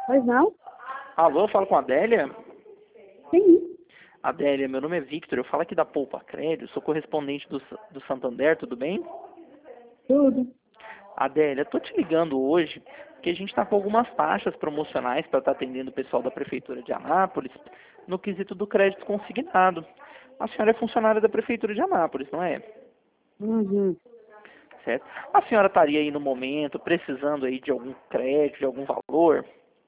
Pois não? Alô, eu falo com a Adélia? Sim. Adélia, meu nome é Victor, eu falo aqui da Poupa Crédito, sou correspondente do Santander, tudo bem? Tudo. Adélia, tô te ligando hoje porque a gente está com algumas taxas promocionais para estar atendendo o pessoal da Prefeitura de Anápolis no quesito do crédito consignado. A senhora é funcionária da Prefeitura de Anápolis, não é? Uhum. Certo? A senhora estaria aí no momento precisando aí de algum crédito, de algum valor?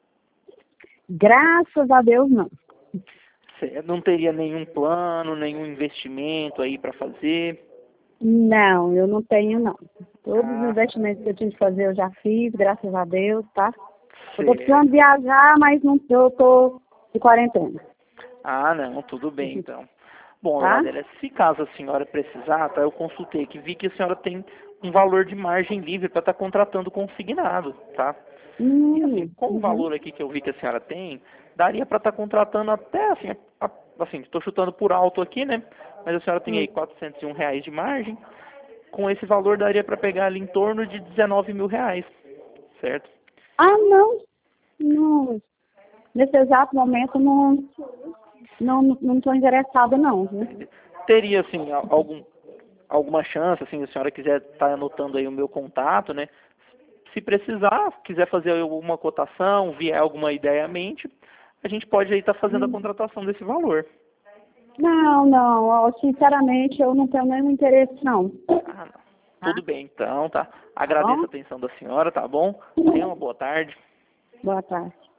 Graças a Deus, não. Certo? Não teria nenhum plano, nenhum investimento aí para fazer? Não, eu não tenho, não. Todos os Ah, investimentos que eu tinha que fazer eu já fiz, graças a Deus, tá? Eu tô precisando certo. viajar, mas não eu tô de quarentena, Ah, não, tudo bem então. Bom, dona tá? Adélia, se caso a senhora precisar, tá, eu consultei que vi que a senhora tem um valor de margem livre para estar contratando consignado, tá? E assim, com o Uhum. valor aqui que eu vi que a senhora tem, daria para estar contratando até, assim, assim, estou chutando por alto aqui, né? Mas a senhora tem aí Hum. R$ 401 de margem, com esse valor daria para pegar ali em torno de R$ 19.000, certo? Ah, não. Não. Nesse exato momento não estou interessada não, viu? Teria, assim, alguma chance, assim, se a senhora quiser estar anotando aí o meu contato, né? Se precisar, quiser fazer alguma cotação, vier alguma ideia à mente, a gente pode aí estar fazendo a Hum. contratação desse valor. Não, ó, sinceramente eu não tenho nenhum interesse não, Ah, não. tá? Tudo bem, então, tá? Tá Agradeço a bom? atenção da senhora, tá bom? Tenha uma boa tarde. Boa tarde.